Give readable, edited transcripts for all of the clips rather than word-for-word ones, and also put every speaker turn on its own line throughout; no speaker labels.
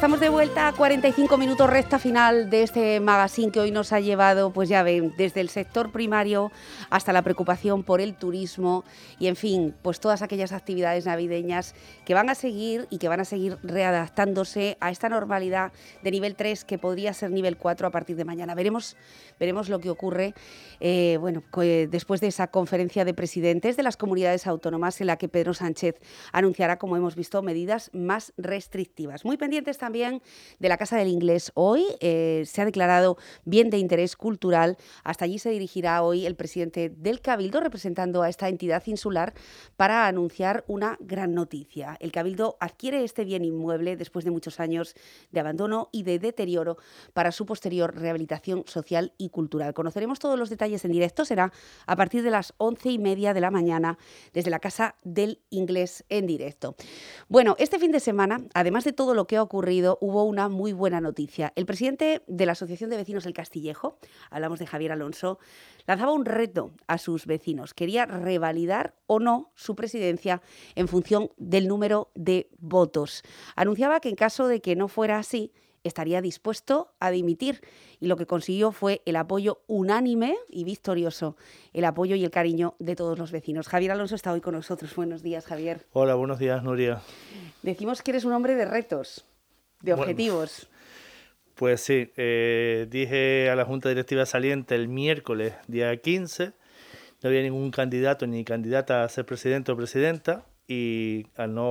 estamos de vuelta a 45 minutos recta final de este magazine que hoy nos ha llevado, pues ya ven, desde el sector primario hasta la preocupación por el turismo y, en fin, pues todas aquellas actividades navideñas que van a seguir y que van a seguir readaptándose a esta normalidad de nivel 3 que podría ser nivel 4 a partir de mañana. Veremos lo que ocurre después de esa conferencia de presidentes de las comunidades autónomas en la que Pedro Sánchez anunciará, como hemos visto, medidas más restrictivas. Muy pendientes también de la Casa del Inglés. Hoy se ha declarado bien de interés cultural. Hasta allí se dirigirá hoy el presidente del Cabildo, representando a esta entidad insular, para anunciar una gran noticia. El Cabildo adquiere este bien inmueble después de muchos años de abandono y de deterioro para su posterior rehabilitación social y cultural. Conoceremos todos los detalles en directo. Será a partir de las 11:30 de la mañana desde la Casa del Inglés en directo. Bueno, este fin de semana, además de todo lo que ha ocurrido, hubo una muy buena noticia. El presidente de la Asociación de Vecinos del Castillejo, hablamos de Javier Alonso, lanzaba un reto a sus vecinos. Quería revalidar o no su presidencia en función del número de votos. Anunciaba que en caso de que no fuera así, estaría dispuesto a dimitir, y lo que consiguió fue el apoyo unánime y victorioso, el apoyo y el cariño de todos los vecinos. Javier Alonso está hoy con nosotros. Buenos días, Javier.
Hola, buenos días, Nuria.
Decimos que eres un hombre de retos, de objetivos.
Pues sí, dije a la Junta Directiva saliente el miércoles, día 15, no había ningún candidato ni candidata a ser presidente o presidenta, y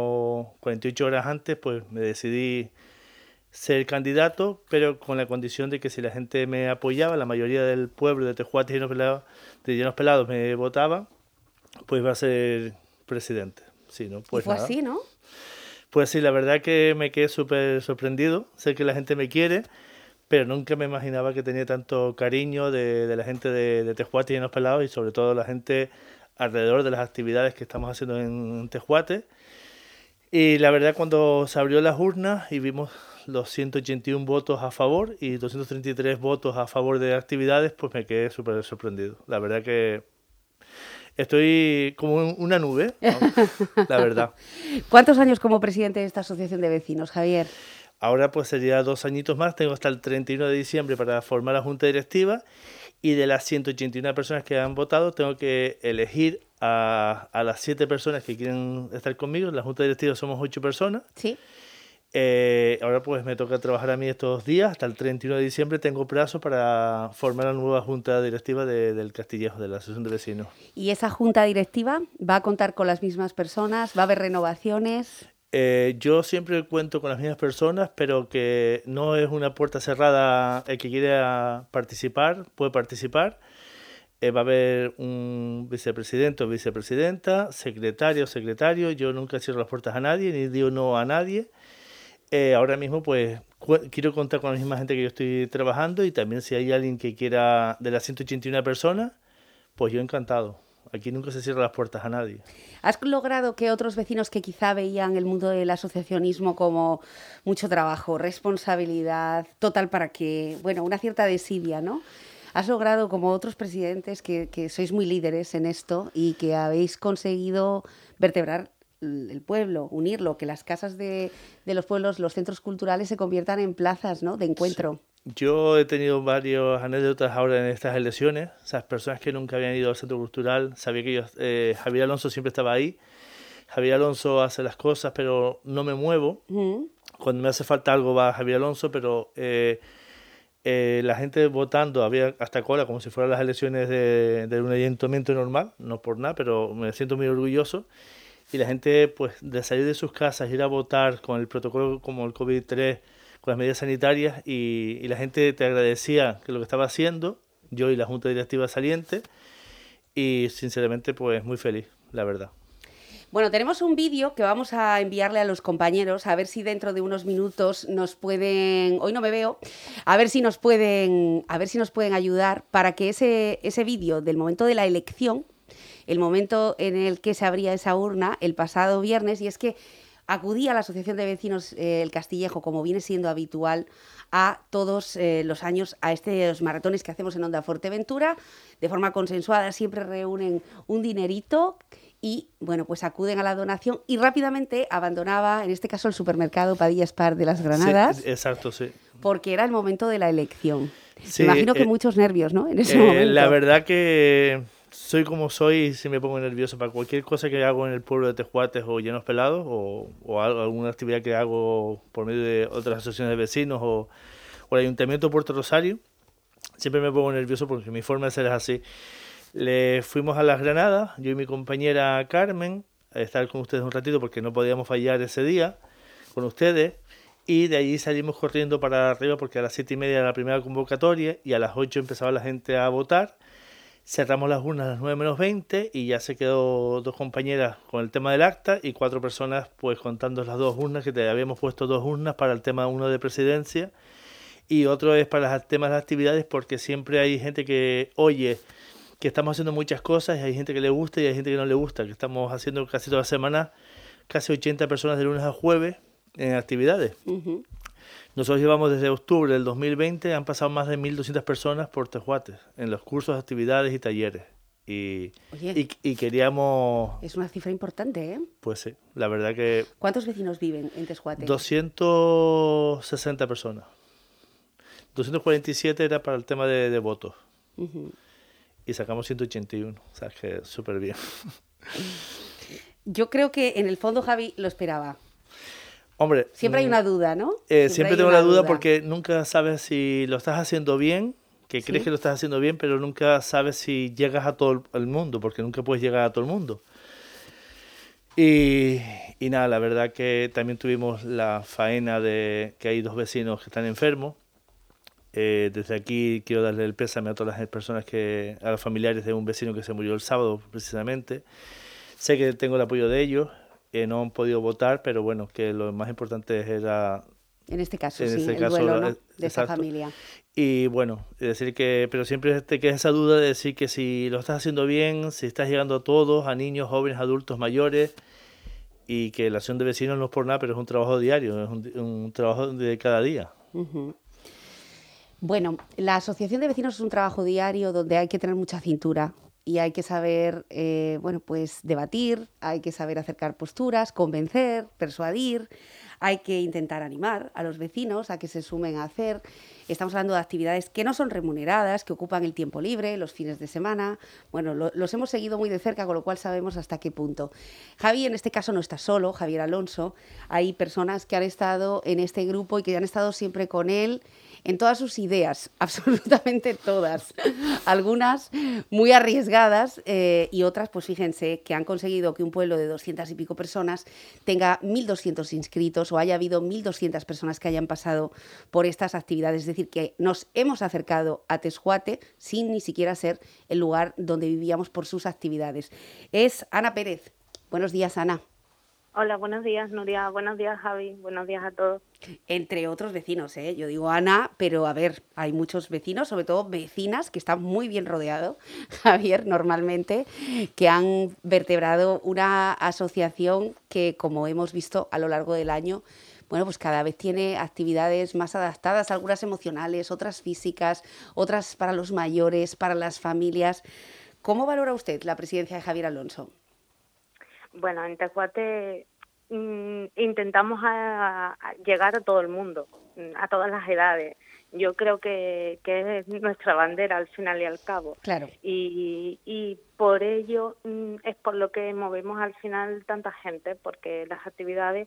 48 horas antes, pues me decidí ser candidato, pero con la condición de que si la gente me apoyaba, la mayoría del pueblo de Tejuates y Llanos Pelados me votaba, pues iba a ser presidente. Sí, ¿no? Pues
y fue
nada.
Así, ¿no?
Pues sí, la verdad que me quedé súper sorprendido. Sé que la gente me quiere, pero nunca me imaginaba que tenía tanto cariño de la gente de Tejuates y Llanos Pelados, y sobre todo la gente alrededor de las actividades que estamos haciendo en Tejuates. Y la verdad, cuando se abrió las urnas y vimos los 181 votos a favor y 233 votos a favor de actividades, pues me quedé súper sorprendido. La verdad que estoy como en una nube, la verdad.
¿Cuántos años como presidente de esta asociación de vecinos, Javier?
Ahora pues sería 2 añitos más, tengo hasta el 31 de diciembre para formar la junta directiva, y de las 181 personas que han votado tengo que elegir a las 7 personas que quieren estar conmigo. En la junta directiva somos 8 personas.
Sí.
Ahora pues me toca trabajar a mí estos días. Hasta el 31 de diciembre tengo plazo para formar la nueva junta directiva del Castillejo, de la Asociación de Vecinos.
¿Y esa junta directiva va a contar con las mismas personas? ¿Va a haber renovaciones?
Yo siempre cuento con las mismas personas, pero que no es una puerta cerrada. El que quiera participar puede participar. Va a haber un vicepresidente o vicepresidenta, secretario o secretario. Yo nunca cierro las puertas a nadie, ni digo no a nadie. Ahora mismo pues quiero contar con la misma gente que yo estoy trabajando, y también si hay alguien que quiera de las 181 personas, pues yo encantado. Aquí nunca se cierran las puertas a nadie.
¿Has logrado que otros vecinos que quizá veían el mundo del asociacionismo como mucho trabajo, responsabilidad, total para que, una cierta desidia, ¿no? ¿Has logrado, como otros presidentes, que sois muy líderes en esto y que habéis conseguido vertebrar el pueblo, unirlo, que las casas de los pueblos, los centros culturales se conviertan en plazas, ¿no?, de encuentro?
Sí. Yo he tenido varias anécdotas ahora en estas elecciones. Esas personas que nunca habían ido al centro cultural, sabía que Javier Alonso siempre estaba ahí. Javier Alonso hace las cosas, pero no me muevo. Cuando me hace falta algo va Javier Alonso, pero la gente votando, había hasta cola, como si fueran las elecciones de un ayuntamiento normal, no por nada, pero me siento muy orgulloso. Y la gente, pues, de salir de sus casas, ir a votar con el protocolo como el COVID-3, con las medidas sanitarias, y la gente te agradecía que lo que estaba haciendo, yo y la Junta Directiva saliente, y sinceramente, pues, muy feliz, la verdad.
Bueno, tenemos un vídeo que vamos a enviarle a los compañeros, a ver si dentro de unos minutos nos pueden, hoy no me veo, a ver si nos pueden ayudar para que ese vídeo del momento de la elección, el momento en el que se abría esa urna el pasado viernes, y es que acudí a la Asociación de Vecinos El Castillejo, como viene siendo habitual, a todos los años a estos maratones que hacemos en Onda Fuerteventura, de forma consensuada. Siempre reúnen un dinerito y, bueno, pues acuden a la donación y rápidamente abandonaba, en este caso, el supermercado Padilla Spar de las Granadas.
Sí, exacto, sí.
Porque era el momento de la elección.
Sí,
me imagino que muchos nervios, ¿no? En ese momento.
La verdad que soy como soy y sí me pongo nervioso para cualquier cosa que hago en el pueblo de Tejuates o Llanos Pelados o alguna actividad que hago por medio de otras asociaciones de vecinos o el Ayuntamiento de Puerto Rosario. Siempre me pongo nervioso porque mi forma de ser es así. Le fuimos a las Granadas, yo y mi compañera Carmen, a estar con ustedes un ratito porque no podíamos fallar ese día con ustedes. Y de allí salimos corriendo para arriba porque a las 7:30 era la primera convocatoria y a las 8 empezaba la gente a votar. Cerramos las urnas a las 9:20 y ya se quedó 2 compañeras con el tema del acta y 4 personas pues contando las 2 urnas, que te habíamos puesto 2 urnas para el tema, uno de presidencia y otro es para los temas de actividades, porque siempre hay gente que oye que estamos haciendo muchas cosas y hay gente que le gusta y hay gente que no le gusta, que estamos haciendo casi toda la semana, casi 80 personas de lunes a jueves en actividades.
Uh-huh.
Nosotros llevamos desde octubre del 2020, han pasado más de 1.200 personas por Tejuates, en los cursos, actividades y talleres. Y queríamos...
Es una cifra importante, ¿eh?
Pues sí, la verdad que...
¿Cuántos vecinos viven en Tejuates?
260 personas. 247 era para el tema de votos. Uh-huh. Y sacamos 181, o sea que súper bien.
Yo creo que en el fondo Javi lo esperaba.
Hombre,
siempre hay una duda, ¿no?
Siempre tengo la duda porque nunca sabes si lo estás haciendo bien, que crees
¿Sí?
que lo estás haciendo bien, pero nunca sabes si llegas a todo el mundo, porque nunca puedes llegar a todo el mundo. Y nada, la verdad que también tuvimos la faena de que hay 2 vecinos que están enfermos. Desde aquí quiero darle el pésame a todas las personas a los familiares de un vecino que se murió el sábado precisamente. Sé que tengo el apoyo de ellos. No han podido votar, pero bueno, que lo más importante era...
En este caso, el duelo, ¿no? De esa familia.
Y bueno, decir que, pero siempre te queda esa duda de decir que si lo estás haciendo bien, si estás llegando a todos, a niños, jóvenes, adultos, mayores, y que la acción de vecinos no es por nada, pero es un trabajo diario, es un trabajo de cada día.
Uh-huh. Bueno, la asociación de vecinos es un trabajo diario donde hay que tener mucha cintura. Y hay que saber, bueno, pues debatir, hay que saber acercar posturas, convencer, persuadir, hay que intentar animar a los vecinos a que se sumen a hacer. Estamos hablando de actividades que no son remuneradas, que ocupan el tiempo libre, los fines de semana. Bueno, los hemos seguido muy de cerca, con lo cual sabemos hasta qué punto. Javi, en este caso, no está solo, Javier Alonso. Hay personas que han estado en este grupo y que han estado siempre con él en todas sus ideas, absolutamente todas. Algunas muy arriesgadas y otras, pues fíjense, que han conseguido que un pueblo de 200 y pico personas tenga 1.200 inscritos o haya habido 1.200 personas que hayan pasado por estas actividades. Es decir, que nos hemos acercado a Tejuate sin ni siquiera ser el lugar donde vivíamos por sus actividades. Es Ana Pérez. Buenos días, Ana.
Hola, buenos días, Nuria. Buenos días, Javi. Buenos días a todos.
Entre otros vecinos, ¿eh? Yo digo Ana, pero a ver, hay muchos vecinos, sobre todo vecinas, que están muy bien rodeados, Javier, normalmente, que han vertebrado una asociación que, como hemos visto a lo largo del año, bueno, pues cada vez tiene actividades más adaptadas, algunas emocionales, otras físicas, otras para los mayores, para las familias. ¿Cómo valora usted la presidencia de Javier Alonso?
Bueno, en Tejuate intentamos llegar a todo el mundo, a todas las edades. Yo creo que es nuestra bandera al final y al cabo.
Claro.
Y por ello es por lo que movemos al final tanta gente, porque las actividades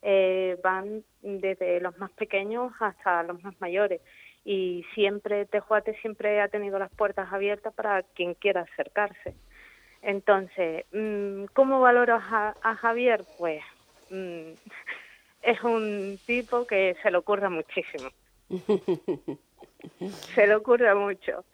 van desde los más pequeños hasta los más mayores. Y siempre Tejuate siempre ha tenido las puertas abiertas para quien quiera acercarse. Entonces, ¿cómo valoro a Javier? Pues es un tipo que se le ocurre muchísimo. Se le ocurre mucho.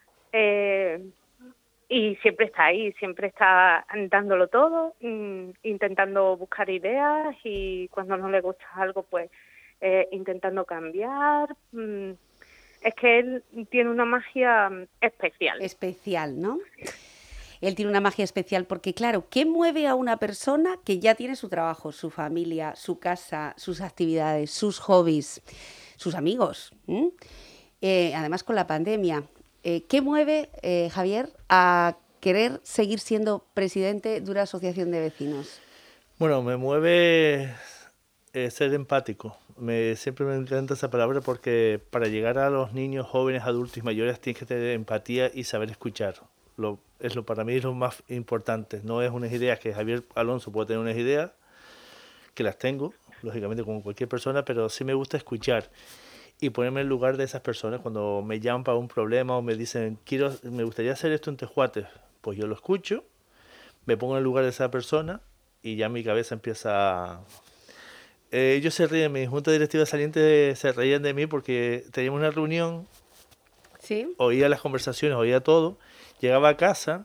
Y siempre está ahí, siempre está dándolo todo, intentando buscar ideas y cuando no le gusta algo, pues intentando cambiar. Es que él tiene una magia especial.
Especial, ¿no? Él tiene una magia especial porque, claro, ¿qué mueve a una persona que ya tiene su trabajo, su familia, su casa, sus actividades, sus hobbies, sus amigos? Además, con la pandemia, ¿qué mueve, Javier, a querer seguir siendo presidente de una asociación de vecinos?
Bueno, me mueve ser empático. Siempre me encanta esa palabra porque para llegar a los niños, jóvenes, adultos y mayores tienes que tener empatía y saber escuchar. Para mí es lo más importante. No es unas ideas que Javier Alonso puede tener unas ideas, que las tengo, lógicamente como cualquier persona, pero sí me gusta escuchar y ponerme en el lugar de esas personas cuando me llaman para un problema o me dicen, me gustaría hacer esto en Tejuates. Pues yo lo escucho, me pongo en el lugar de esa persona y ya mi cabeza empieza. Ellos se ríen, mi junta directiva saliente se reían de mí porque teníamos una reunión,
¿Sí?
oía las conversaciones, oía todo, llegaba a casa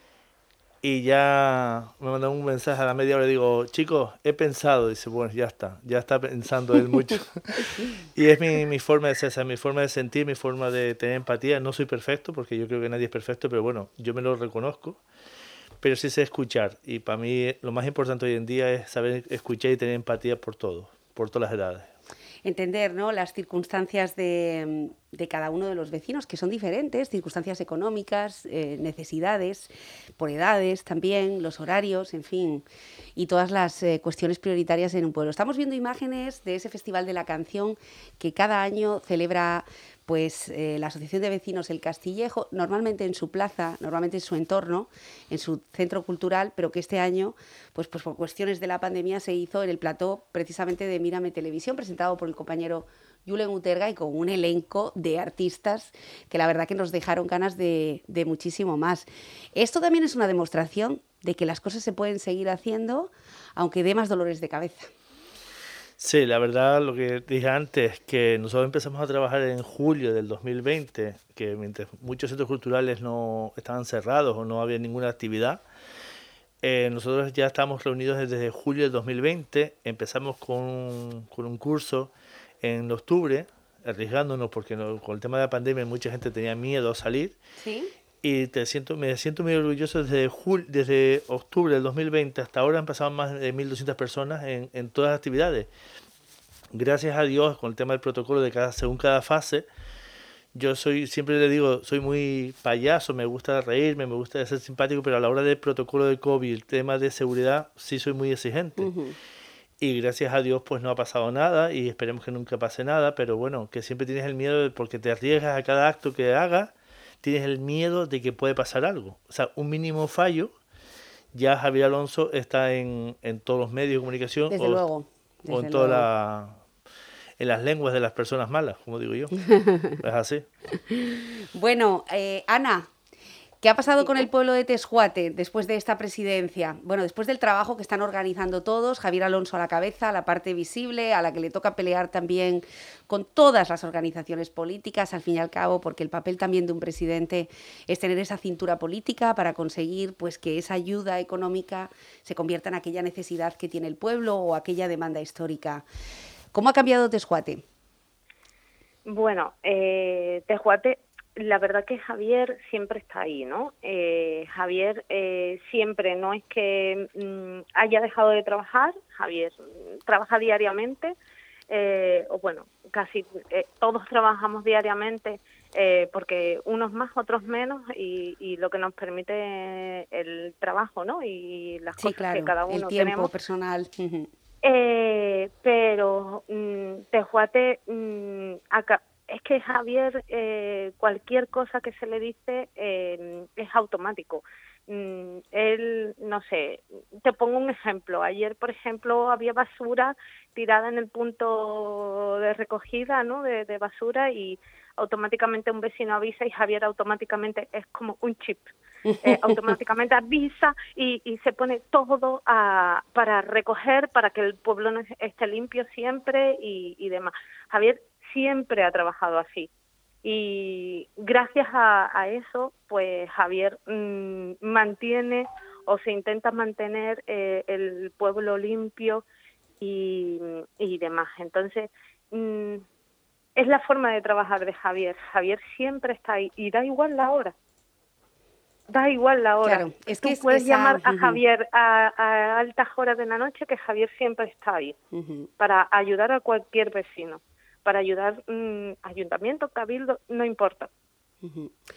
y ya me mandaron un mensaje a la media hora y digo, chicos, he pensado, dice, bueno, ya está pensando él mucho. Y es mi forma de ser, o sea, mi forma de sentir, mi forma de tener empatía. No soy perfecto porque yo creo que nadie es perfecto, pero bueno, yo me lo reconozco. Pero sí sé escuchar y para mí lo más importante hoy en día es saber escuchar y tener empatía por todo, por todas las edades.
Entender, ¿no?, las circunstancias de cada uno de los vecinos, que son diferentes, circunstancias económicas, necesidades, por edades también, los horarios, en fin, y todas las cuestiones prioritarias en un pueblo. Estamos viendo imágenes de ese Festival de la Canción que cada año celebra pues la Asociación de Vecinos El Castillejo, normalmente en su plaza, normalmente en su entorno, en su centro cultural, pero que este año, pues por cuestiones de la pandemia, se hizo en el plató precisamente de Mírame Televisión, presentado por el compañero Julen Uterga y con un elenco de artistas que la verdad que nos dejaron ganas de muchísimo más. Esto también es una demostración de que las cosas se pueden seguir haciendo, aunque dé más dolores de cabeza.
Sí, la verdad, lo que dije antes, que nosotros empezamos a trabajar en julio del 2020, que mientras muchos centros culturales no estaban cerrados o no había ninguna actividad, nosotros ya estábamos reunidos desde julio del 2020, empezamos con un curso en octubre, arriesgándonos porque con el tema de la pandemia mucha gente tenía miedo a salir.
¿Sí?
Y me siento muy orgulloso desde octubre del 2020 hasta ahora han pasado más de 1.200 personas en todas las actividades. Gracias a Dios, con el tema del protocolo según cada fase, siempre le digo, soy muy payaso, me gusta reírme, me gusta ser simpático, pero a la hora del protocolo de COVID, el tema de seguridad, sí soy muy exigente.
Uh-huh.
Y gracias a Dios pues no ha pasado nada y esperemos que nunca pase nada, pero bueno, que siempre tienes el miedo porque te arriesgas a cada acto que hagas, tienes el miedo de que puede pasar algo. O sea, un mínimo fallo, ya Javier Alonso está en todos los medios de comunicación
Desde luego.
o en en las lenguas de las personas malas, como digo yo. Es así.
Bueno, Ana, ¿qué ha pasado con el pueblo de Tejuate después de esta presidencia? Bueno, después del trabajo que están organizando todos, Javier Alonso a la cabeza, la parte visible, a la que le toca pelear también con todas las organizaciones políticas, al fin y al cabo, porque el papel también de un presidente es tener esa cintura política para conseguir pues que esa ayuda económica se convierta en aquella necesidad que tiene el pueblo o aquella demanda histórica. ¿Cómo ha cambiado Tejuate?
Bueno, Tejuate, la verdad que Javier siempre está ahí, ¿no? Javier siempre, no es que haya dejado de trabajar, Javier trabaja diariamente, o bueno, casi todos trabajamos diariamente, porque unos más, otros menos, y lo que nos permite el trabajo, ¿no? Y las cosas
claro,
que cada uno
el tiempo
tenemos.
personal.
Pero Tejuate, es que Javier, cualquier cosa que se le dice es automático. Él, no sé, te pongo un ejemplo. Ayer, por ejemplo, había basura tirada en el punto de recogida, ¿no?, de basura, y automáticamente un vecino avisa y Javier automáticamente es como un chip. Automáticamente avisa y se pone todo para recoger, para que el pueblo no esté limpio siempre y demás. Javier siempre ha trabajado así y gracias a eso pues Javier mantiene o se intenta mantener el pueblo limpio y demás. Entonces es la forma de trabajar de Javier. Javier siempre está ahí y da igual la hora. Da igual la hora.
Claro, es
Tú
que
puedes llamar a Javier a altas horas de la noche, que Javier siempre está ahí para ayudar a cualquier vecino, para ayudar ayuntamiento, cabildo, no importa.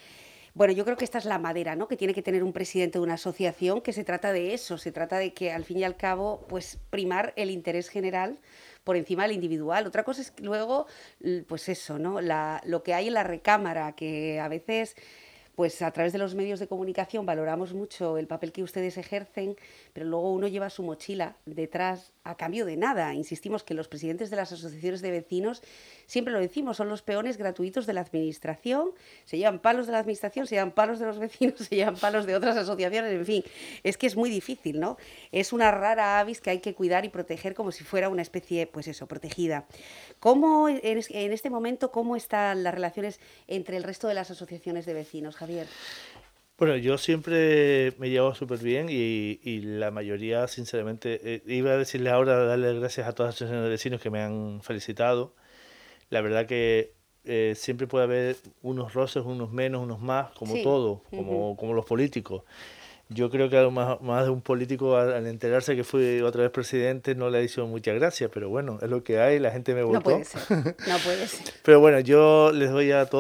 Bueno, yo creo que esta es la madera, ¿no?, que tiene que tener un presidente de una asociación, que se trata de eso, se trata de que al fin y al cabo, pues primar el interés general por encima del individual. Otra cosa es que luego, pues eso, ¿no?, lo que hay en la recámara, que a veces, pues a través de los medios de comunicación valoramos mucho el papel que ustedes ejercen, pero luego uno lleva su mochila detrás a cambio de nada. Insistimos que los presidentes de las asociaciones de vecinos, siempre lo decimos, son los peones gratuitos de la administración, se llevan palos de la administración, se llevan palos de los vecinos, se llevan palos de otras asociaciones, en fin, es que es muy difícil, ¿no? Es una rara avis que hay que cuidar y proteger como si fuera una especie, pues eso, protegida. ¿Cómo, en este momento, cómo están las relaciones entre el resto de las asociaciones de vecinos, Javier?
Bueno, yo siempre me llevo súper bien y la mayoría, sinceramente, iba a decirles ahora, darle gracias a todas las asociaciones de vecinos que me han felicitado. La verdad que siempre puede haber unos roces, unos menos, unos más, como
Sí.
todo, como los políticos. Yo creo que a lo más de un político al enterarse que fui otra vez presidente no le hizo mucha gracia, pero bueno, es lo que hay, la gente me
No
votó.
puede ser, no puede ser.
Pero bueno, yo les doy a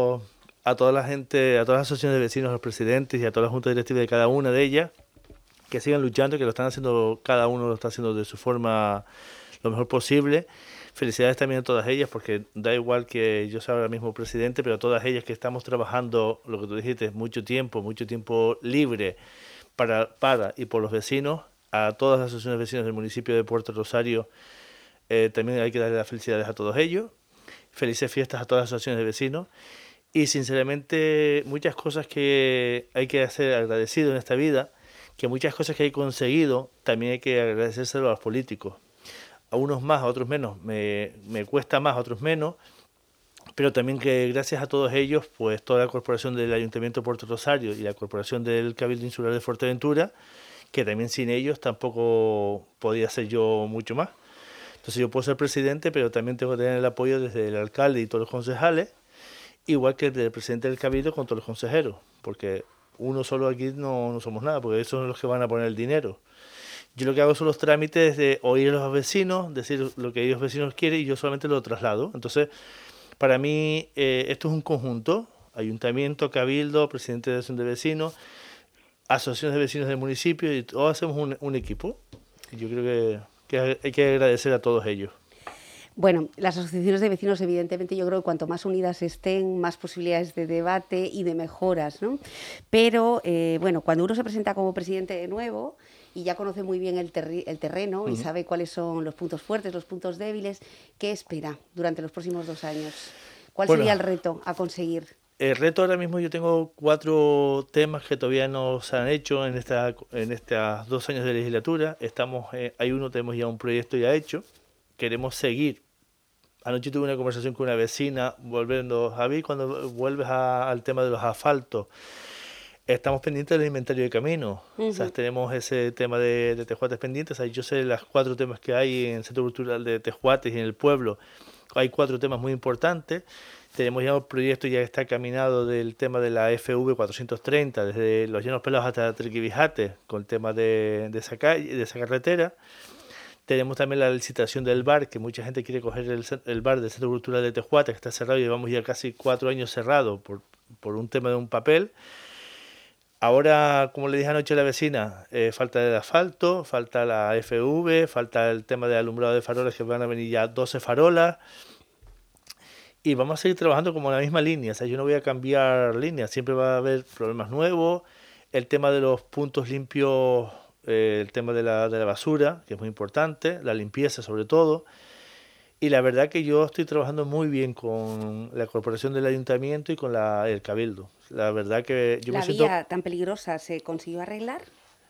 toda la gente, a todas las asociaciones de vecinos, a los presidentes y a toda la junta directiva de cada una de ellas, que sigan luchando, que lo están haciendo, cada uno lo está haciendo de su forma lo mejor posible. Felicidades también a todas ellas, porque da igual que yo sea ahora mismo presidente, pero a todas ellas que estamos trabajando, lo que tú dijiste, mucho tiempo libre para y por los vecinos, a todas las asociaciones de vecinos del municipio de Puerto Rosario, también hay que darle las felicidades a todos ellos. Felices fiestas a todas las asociaciones de vecinos. Y sinceramente, muchas cosas que hay que ser agradecido en esta vida, que muchas cosas que he conseguido, también hay que agradecérselo a los políticos. A unos más, a otros menos. Me cuesta más, a otros menos. Pero también que gracias a todos ellos, pues toda la corporación del Ayuntamiento de Puerto Rosario y la corporación del Cabildo Insular de Fuerteventura, que también sin ellos tampoco podía ser yo mucho más. Entonces yo puedo ser presidente, pero también tengo que tener el apoyo desde el alcalde y todos los concejales, igual que el presidente del Cabildo con todos los consejeros, porque uno solo aquí no somos nada, porque esos son los que van a poner el dinero. Yo lo que hago son los trámites de oír a los vecinos, decir lo que ellos vecinos quieren y yo solamente lo traslado. Entonces, para mí esto es un conjunto, ayuntamiento, cabildo, presidente de asociación de vecinos, asociaciones de vecinos del municipio y todos hacemos un equipo. Y yo creo que hay que agradecer a todos ellos.
Bueno, las asociaciones de vecinos, evidentemente, yo creo que cuanto más unidas estén, más posibilidades de debate y de mejoras, ¿no? Pero, bueno, cuando uno se presenta como presidente de nuevo y ya conoce muy bien el terreno y sabe cuáles son los puntos fuertes, los puntos débiles, ¿qué espera durante los próximos 2 años? ¿Cuál sería el reto a conseguir?
El reto ahora mismo, yo tengo 4 temas que todavía no se han hecho en estos 2 años de legislatura. Tenemos ya un proyecto ya hecho. Queremos seguir. Anoche tuve una conversación con una vecina, volviendo, Javi, cuando vuelves al tema de los asfaltos, estamos pendientes del inventario de caminos. O sea, tenemos ese tema de Tejuates pendientes. O sea, yo sé las 4 temas que hay en el Centro Cultural de Tejuates y en el pueblo. Hay 4 temas muy importantes. Tenemos ya un proyecto ya está caminado del tema de la FV 430, desde Los Llanos Pelados hasta Triquibijate, con el tema de esa calle, de esa carretera. Tenemos también la licitación del bar, que mucha gente quiere coger el bar del Centro Cultural de Tejuates, que está cerrado y llevamos ya casi 4 años cerrado por un tema de un papel. Ahora, como le dije anoche a la vecina, falta el asfalto, falta la FV, falta el tema de alumbrado de farolas, que van a venir ya 12 farolas. Y vamos a seguir trabajando como en la misma línea. O sea, yo no voy a cambiar línea, siempre va a haber problemas nuevos. El tema de los puntos limpios, el tema de la basura, que es muy importante, la limpieza sobre todo. Y la verdad que yo estoy trabajando muy bien con la corporación del ayuntamiento y con el cabildo. La verdad que yo
¿La
me siento...
vía tan peligrosa se consiguió arreglar?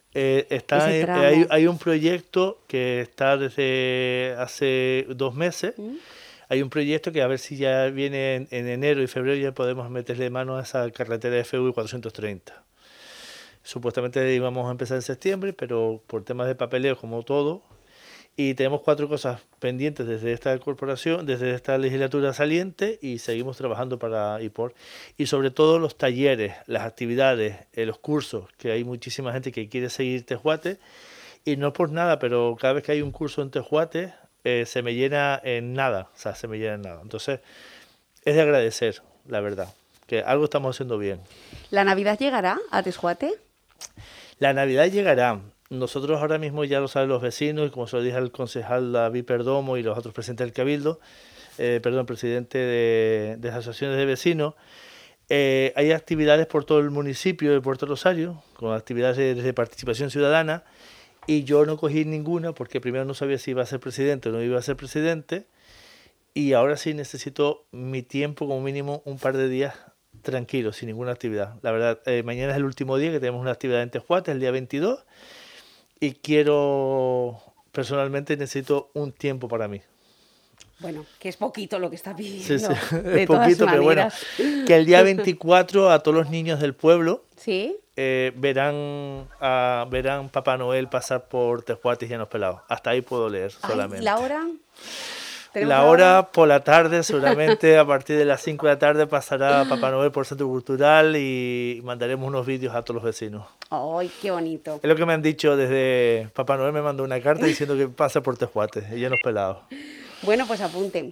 Hay un proyecto que está desde hace 2 meses. Hay un proyecto que a ver si ya viene en enero y febrero ya podemos meterle mano a esa carretera FV 430. Supuestamente íbamos a empezar en septiembre, pero por temas de papeleo como todo. Y tenemos 4 cosas pendientes desde esta corporación, desde esta legislatura saliente, y seguimos trabajando y sobre todo los talleres, las actividades, los cursos, que hay muchísima gente que quiere seguir Tejuates, y no por nada, pero cada vez que hay un curso en Tejuates, se me llena en nada, Entonces, es de agradecer, la verdad. que algo estamos haciendo bien.
¿La Navidad llegará a Tesjuate?
La Navidad llegará. Nosotros ahora mismo ya lo saben los vecinos, y como se lo dije al concejal David Perdomo y los otros presidentes del Cabildo, presidente de las asociaciones de vecinos, hay actividades por todo el municipio de Puerto Rosario, con actividades de participación ciudadana, y yo no cogí ninguna porque primero no sabía si iba a ser presidente o no iba a ser presidente, y ahora sí necesito mi tiempo, como mínimo un par de días tranquilo, sin ninguna actividad. La verdad, mañana es el último día que tenemos una actividad en Tesjuate, el día 22, y personalmente necesito un tiempo para mí.
Bueno, que es poquito lo que está pidiendo.
Sí, sí, es poquito, pero bueno, que el día 24 a todos los niños del pueblo
¿sí?
verán Papá Noel pasar por Tesjuate y Llanos Pelados. Hasta ahí puedo leer solamente.
¿La hora?
La hora por la tarde, seguramente a partir de las 5 de la tarde pasará Papá Noel por el Centro Cultural y mandaremos unos vídeos a todos los vecinos.
¡Ay, qué bonito!
Es lo que me han dicho desde... Papá Noel me mandó una carta diciendo que pasa por Tesjuate y Llanos Pelados.
Bueno, pues apunten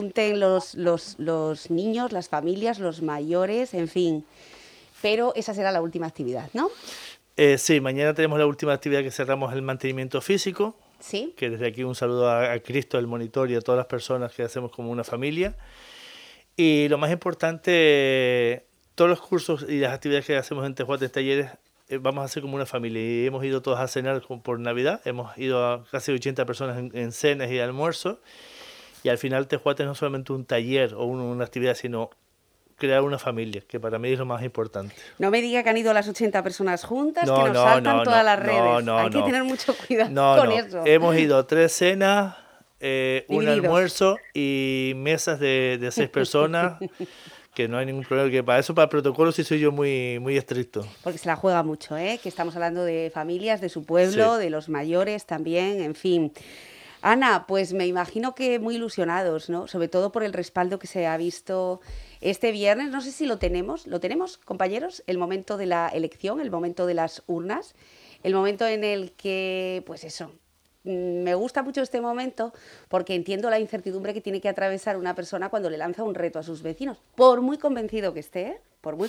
los niños, las familias, los mayores, en fin. Pero esa será la última actividad, ¿no?
Sí, mañana tenemos la última actividad que cerramos el mantenimiento físico.
Sí.
Que desde aquí un saludo a Cristo, el monitor y a todas las personas que hacemos como una familia. Y lo más importante, todos los cursos y las actividades que hacemos en Tesjuate, talleres, vamos a hacer como una familia. Y hemos ido todos a cenar por Navidad, hemos ido a casi 80 personas en cenas y almuerzos. Y al final Tesjuate no es solamente un taller o una actividad, sino crear una familia, que para mí es lo más importante.
No me diga que han ido las 80 personas juntas, que nos saltan todas las redes. Hay que tener mucho cuidado con eso.
Hemos ido 3 cenas, un almuerzo y mesas de 6 personas, que no hay ningún problema. Que para el protocolo sí soy yo muy, muy estricto.
Porque se la juega mucho, que estamos hablando de familias, de su pueblo,
sí,
de los mayores también, en fin. Ana, pues me imagino que muy ilusionados, ¿no? Sobre todo por el respaldo que se ha visto este viernes. No sé si lo tenemos, compañeros, el momento de la elección, el momento de las urnas, el momento en el que, pues eso, me gusta mucho este momento porque entiendo la incertidumbre que tiene que atravesar una persona cuando le lanza un reto a sus vecinos, por muy convencido que esté,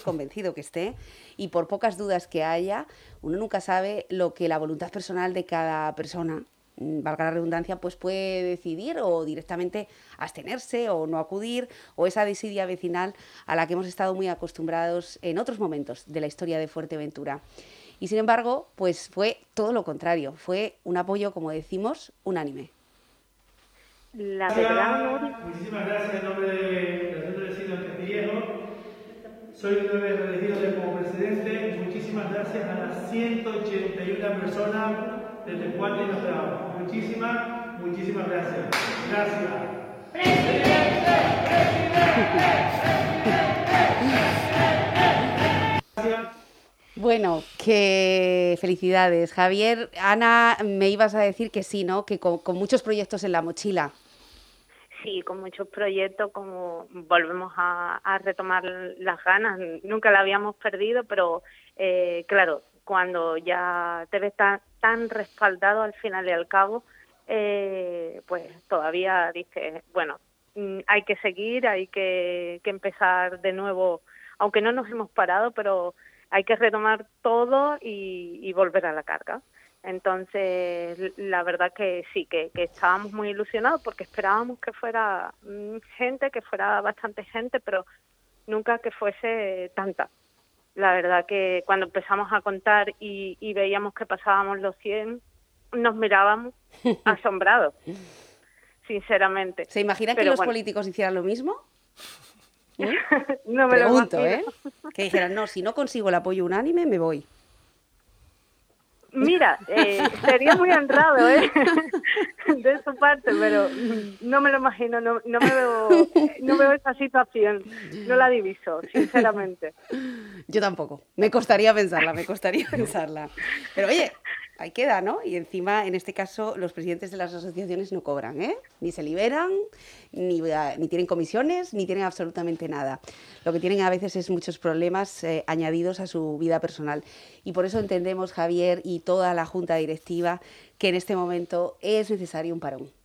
y por pocas dudas que haya, uno nunca sabe lo que la voluntad personal de cada persona, valga la redundancia, pues puede decidir o directamente abstenerse o no acudir, o esa desidia vecinal a la que hemos estado muy acostumbrados en otros momentos de la historia de Fuerteventura. Y sin embargo, pues fue todo lo contrario, fue un apoyo, como decimos, unánime.
La verdad,
muchísimas gracias en nombre del Centro de Vecinos de Castillejo. Soy el nuevo elegido como presidente. Muchísimas gracias a las 181 personas de Tesjuate y Llanos Pelados. Muchísimas gracias. Gracias.
Bueno, qué felicidades, Javier. Ana, me ibas a decir que sí, ¿no? Que con muchos proyectos en la mochila.
Sí, con muchos proyectos, como volvemos a retomar las ganas. Nunca la habíamos perdido, pero claro, cuando ya te ves tan respaldado al final y al cabo, pues todavía dices, bueno, hay que seguir, hay que empezar de nuevo, aunque no nos hemos parado, pero hay que retomar todo y volver a la carga. Entonces, la verdad que sí, que estábamos muy ilusionados porque esperábamos que fuera que fuera bastante gente, pero nunca que fuese tanta. La verdad que cuando empezamos a contar y veíamos que pasábamos los 100, nos mirábamos asombrados, sinceramente.
¿Se imaginan que los políticos hicieran lo mismo?
No me
pregunto,
lo imagino.
Que dijeran, no, si no consigo el apoyo unánime, me voy.
Mira, sería muy honrado, de su parte, pero no me lo imagino, no veo esa situación, no la diviso, sinceramente.
Yo tampoco, me costaría pensarla. Pero oye, ahí queda, ¿no? Y encima, en este caso, los presidentes de las asociaciones no cobran, ni se liberan, ni tienen comisiones, ni tienen absolutamente nada. Lo que tienen a veces es muchos problemas añadidos a su vida personal. Y por eso entendemos, Javier y toda la Junta Directiva, que en este momento es necesario un parón.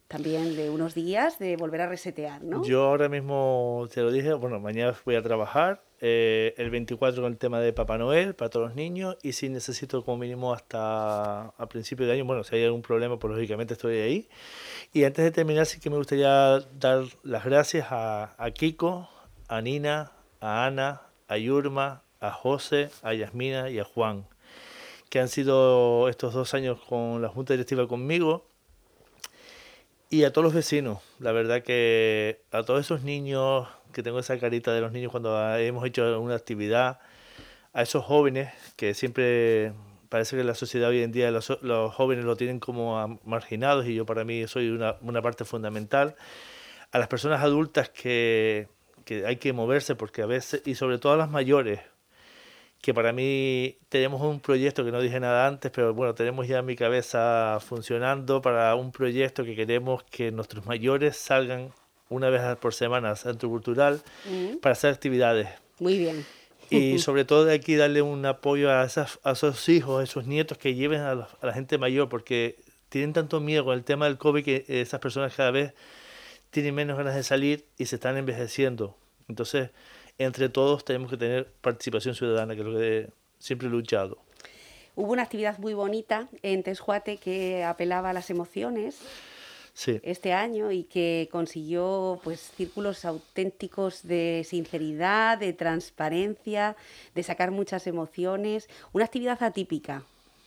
también de unos días, de volver a resetear, ¿no?
Yo ahora mismo te lo dije, bueno, mañana voy a trabajar, el 24 con el tema de Papá Noel para todos los niños, y si necesito como mínimo hasta a principio de año, bueno, si hay algún problema, pues lógicamente estoy ahí. Y antes de terminar, sí que me gustaría dar las gracias a Kiko, a Nina, a Ana, a Yurma, a José, a Yasmina y a Juan, que han sido estos 2 años con la Junta Directiva conmigo, y a todos los vecinos. La verdad que a todos esos niños, que tengo esa carita de los niños cuando hemos hecho alguna actividad, a esos jóvenes que siempre parece que la sociedad hoy en día los jóvenes lo tienen como marginados, y yo para mí soy una parte fundamental, a las personas adultas que hay que moverse, porque a veces, y sobre todo a las mayores, que para mí tenemos un proyecto que no dije nada antes, pero bueno, tenemos ya en mi cabeza funcionando para un proyecto que queremos que nuestros mayores salgan una vez por semana al centro cultural para hacer actividades.
Muy bien.
Y sobre todo de aquí darle un apoyo a esos hijos, a esos nietos que lleven a la gente mayor, porque tienen tanto miedo con el tema del COVID que esas personas cada vez tienen menos ganas de salir y se están envejeciendo. Entonces, entre todos tenemos que tener participación ciudadana, que es lo que siempre he luchado.
Hubo una actividad muy bonita en Tesjuate que apelaba a las emociones,
sí,
este año, y que consiguió pues círculos auténticos de sinceridad, de transparencia, de sacar muchas emociones. Una actividad atípica.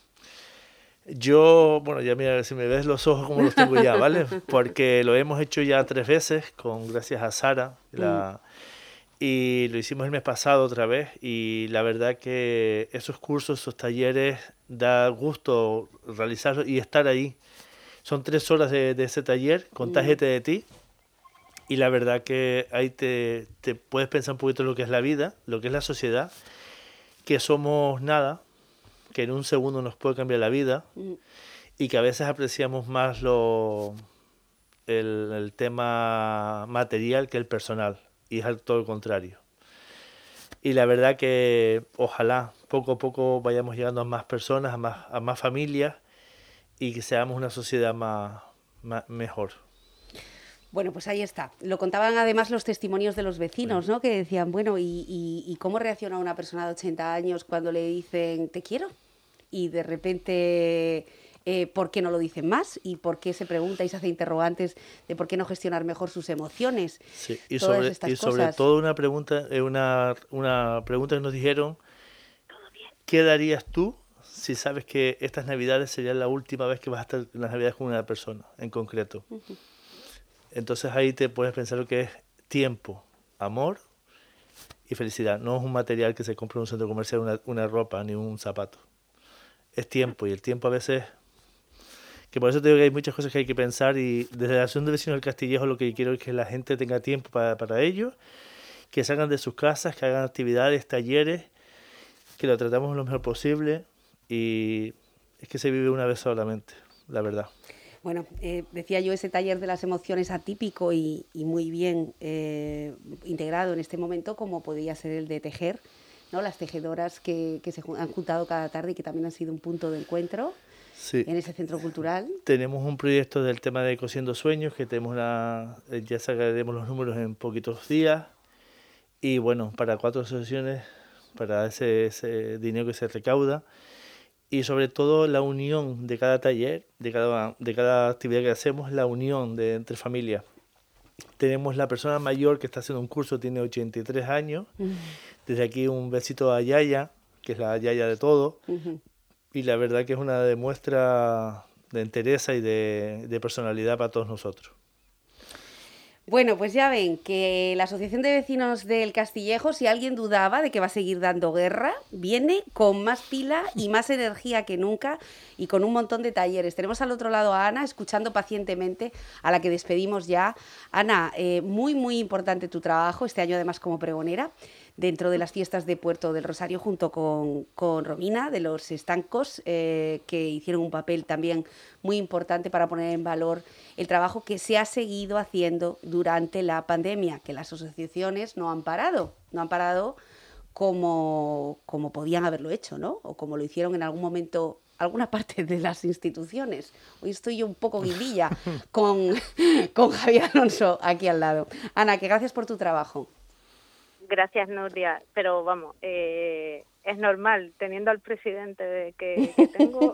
Yo, bueno, ya mira, si me ves los ojos como los tengo ya, ¿vale? Porque lo hemos hecho ya 3 veces, gracias a Sara, y lo hicimos el mes pasado otra vez, y la verdad que esos cursos, esos talleres, da gusto realizarlos y estar ahí. Son 3 horas de ese taller, contágete de ti, y la verdad que ahí te puedes pensar un poquito en lo que es la vida, lo que es la sociedad, que somos nada, que en un segundo nos puede cambiar la vida, y que a veces apreciamos más el tema material que el personal, y es todo lo contrario. Y la verdad que ojalá poco a poco vayamos llegando a más personas, a más familias, y que seamos una sociedad mejor.
Bueno, pues ahí está. Lo contaban además los testimonios de los vecinos, ¿no? Que decían, bueno, ¿y cómo reacciona una persona de 80 años cuando le dicen te quiero? Y de repente, ¿por qué no lo dicen más? ¿Y por qué se pregunta y se hace interrogantes de por qué no gestionar mejor sus emociones?
Sí, y sobre todo una pregunta que nos dijeron, ¿qué darías tú si sabes que estas Navidades sería la última vez que vas a estar en las Navidades con una persona en concreto? Entonces ahí te puedes pensar lo que es tiempo, amor y felicidad. No es un material que se compra en un centro comercial, una ropa ni un zapato. Es tiempo, y el tiempo a veces, que por eso te digo que hay muchas cosas que hay que pensar, y desde la Asociación de Vecinos del Castillejo lo que quiero es que la gente tenga tiempo para ellos, que salgan de sus casas, que hagan actividades, talleres, que lo tratamos lo mejor posible, y es que se vive una vez solamente, la verdad.
Bueno, decía yo, ese taller de las emociones atípico y muy bien integrado en este momento, como podía ser el de tejer, ¿no? Las tejedoras que se han juntado cada tarde y que también han sido un punto de encuentro en ese centro cultural.
Tenemos un proyecto del tema de Cosiendo Sueños, que tenemos ya sacaremos los números en poquitos días, y bueno, para 4 asociaciones, para ese dinero que se recauda, y sobre todo la unión de cada taller, de cada actividad que hacemos, la unión entre familias. Tenemos la persona mayor que está haciendo un curso, tiene 83 años. Desde aquí un besito a Yaya, que es la Yaya de todo. Y la verdad que es una demuestra de entereza y de personalidad para todos nosotros.
Bueno, pues ya ven que la Asociación de Vecinos del Castillejo, si alguien dudaba de que va a seguir dando guerra, viene con más pila y más energía que nunca, y con un montón de talleres. Tenemos al otro lado a Ana, escuchando pacientemente, a la que despedimos ya. Ana, muy, muy importante tu trabajo, este año además como pregonera, dentro de las fiestas de Puerto del Rosario, junto con Romina, de los Estancos, que hicieron un papel también muy importante para poner en valor el trabajo que se ha seguido haciendo durante la pandemia, que las asociaciones no han parado como podían haberlo hecho, ¿no? O como lo hicieron en algún momento alguna parte de las instituciones. Hoy estoy yo un poco guindilla con Javier Alonso aquí al lado. Ana, que gracias por tu trabajo.
Gracias, Nuria, pero vamos, es normal, teniendo al presidente que tengo,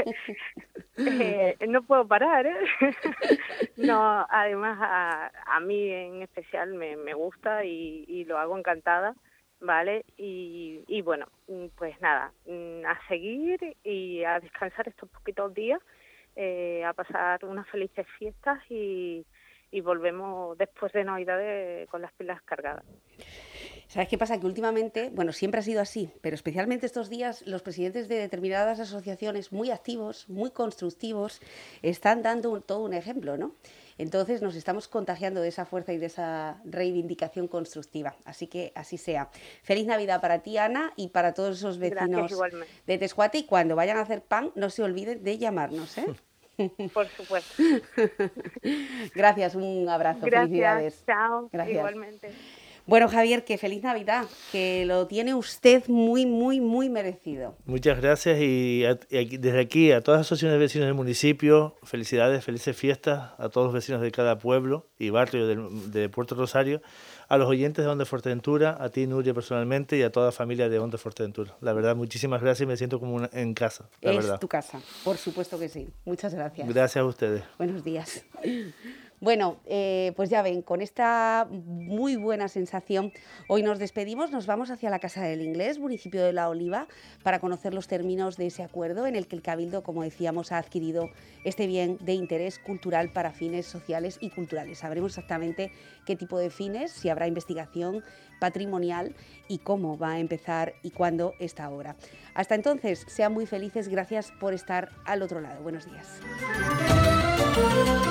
no puedo parar, ¿eh? No, además a mí en especial me gusta y lo hago encantada, ¿vale? Y bueno, pues nada, a seguir y a descansar estos poquitos días, a pasar unas felices fiestas y volvemos después de Navidades con las pilas cargadas.
¿Sabes qué pasa? Que últimamente, bueno, siempre ha sido así, pero especialmente estos días, los presidentes de determinadas asociaciones muy activos, muy constructivos, están dando todo un ejemplo, ¿no? Entonces nos estamos contagiando de esa fuerza y de esa reivindicación constructiva. Así que así sea. Feliz Navidad para ti, Ana, y para todos esos vecinos de Tescuate. Y cuando vayan a hacer pan, no se olviden de llamarnos, ¿eh?
Por supuesto.
Gracias, un abrazo.
Gracias,
felicidades.
Chao,
gracias.
Igualmente.
Bueno, Javier, que feliz Navidad, que lo tiene usted muy, muy, muy merecido.
Muchas gracias y desde aquí a todas las asociaciones de vecinos del municipio, felicidades, felices fiestas a todos los vecinos de cada pueblo y barrio de Puerto Rosario, a los oyentes de Onda Fuerteventura, a ti, Nuria, personalmente, y a toda la familia de Onda Fuerteventura. La verdad, muchísimas gracias y me siento como en casa, la verdad.
Es tu casa, por supuesto que sí. Muchas gracias.
Gracias a ustedes.
Buenos días. Bueno, pues ya ven, con esta muy buena sensación, hoy nos despedimos, nos vamos hacia la Casa del Inglés, municipio de La Oliva, para conocer los términos de ese acuerdo en el que el Cabildo, como decíamos, ha adquirido este bien de interés cultural para fines sociales y culturales. Sabremos exactamente qué tipo de fines, si habrá investigación patrimonial y cómo va a empezar y cuándo esta obra. Hasta entonces, sean muy felices, gracias por estar al otro lado. Buenos días.